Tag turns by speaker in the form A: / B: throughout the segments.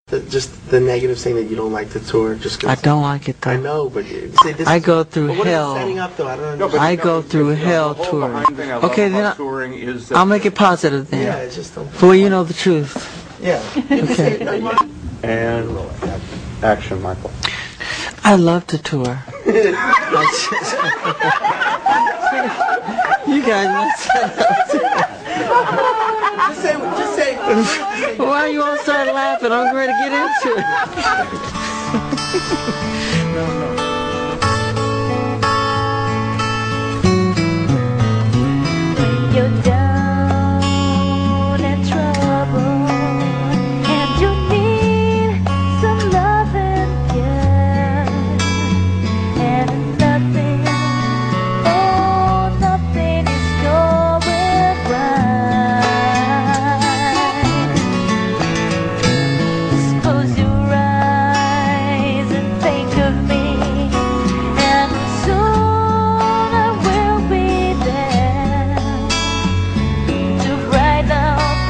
A: Just the negative saying that you don't like the tour just
B: I don't like it though.
A: I know, but
B: I go through hell.
A: What is it setting up though? I don't understand.
B: No, I go through hell touring. Okay, then I'll make it positive then.
A: Yeah, it's just
B: for you know the truth.
A: Yeah.
B: Okay.
C: And action, Michael.
B: I love to tour. You guys must
A: Just say.
B: Why you all start laughing? I'm ready to get into it. No.
D: When you're down and trouble and you need some love and care and nothing, oh nothing is going right. Suppose you rise and think of me, and soon I will be there to brighten up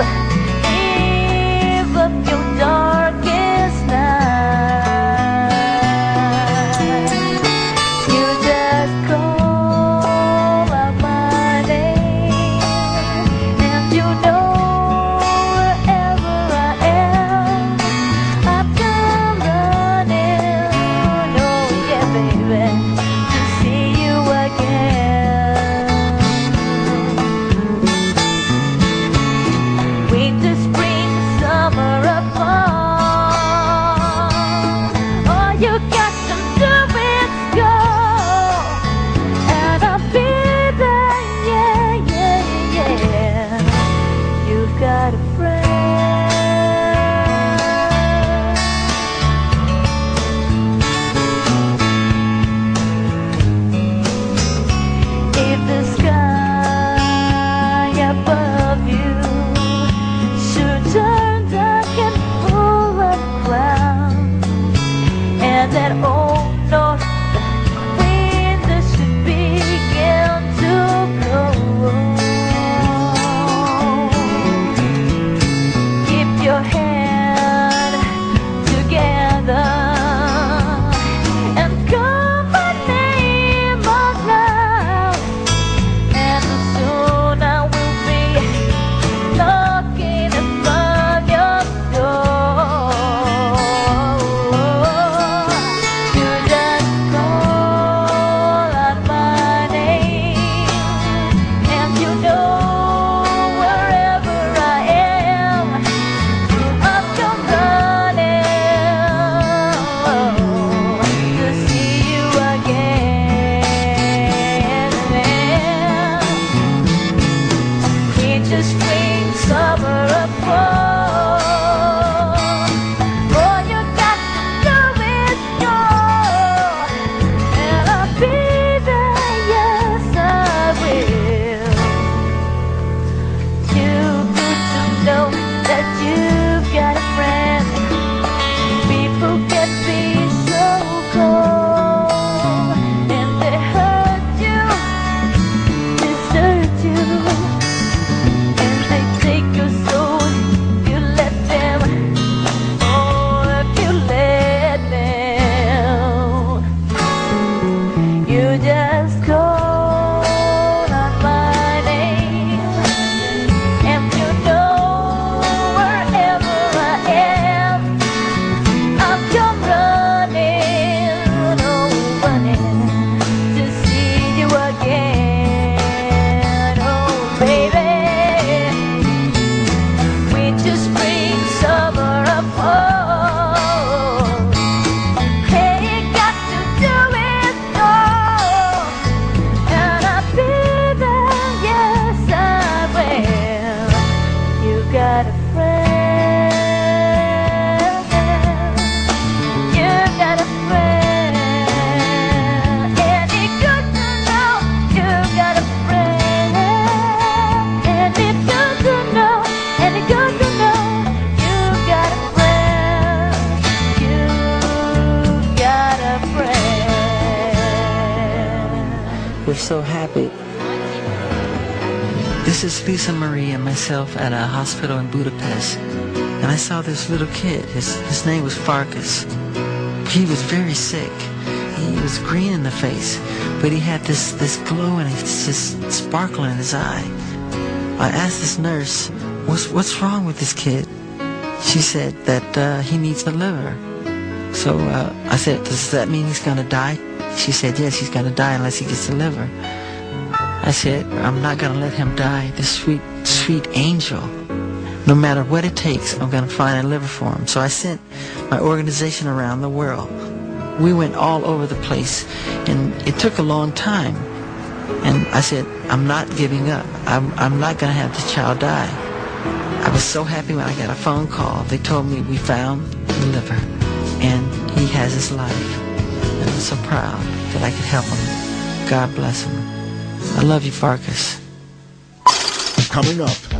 D: even your darkest night. You just call out my name, and you know wherever I am, I've come running, oh yeah baby, to see you again. Winter, spring, summer, or fall, all you got to do is go, and I'll be there, yeah. You've got a friend. If the sky above you should turn dark and full of clouds, and that old north wind should begin to blow, keep your head together and call my name out loud, and soon I will be knocking upon your door. You just call out my name, and you know wherever I am, I've come running to see you again. Winter, spring, summer, or fall, all you got to do is go, and I'll be there, yes I will. Too good to know that you've got a friend. People can be so cold, and they hurt you, desert you, and they take your soul if you let them. Oh, if you let them. You just call out my name, and you know wherever I am, I've come running, oh running to see you again, oh baby. Winter, spring, summer, or fall, all you got to do is go, and I'll be there, yes I will. You got a friend. You got a friend. Any good to know you got a friend. Any good to know, any good to know you got a friend. You got a friend.
B: We're so happy. This is Lisa Marie and myself at a hospital in Budapest. and I saw this little kid. His name was Farkas. He was very sick. He was green in the face, but he had this glow and it's just sparkling in his eye. I asked this nurse, what's wrong with this kid? She said that he needs a liver. So I said, does that mean he's going to die? She said, yes, he's going to die unless he gets a liver. I said, I'm not going to let him die, this sweet, sweet angel. No matter what it takes, I'm going to find a liver for him. So I sent my organization around the world. We went all over the place, and it took a long time. And I said, I'm not giving up. I'm not going to have this child die. I was so happy when I got a phone call. They told me we found the liver, and he has his life. And I'm so proud that I could help him. God bless him. I love you, Farkas.
E: Coming up,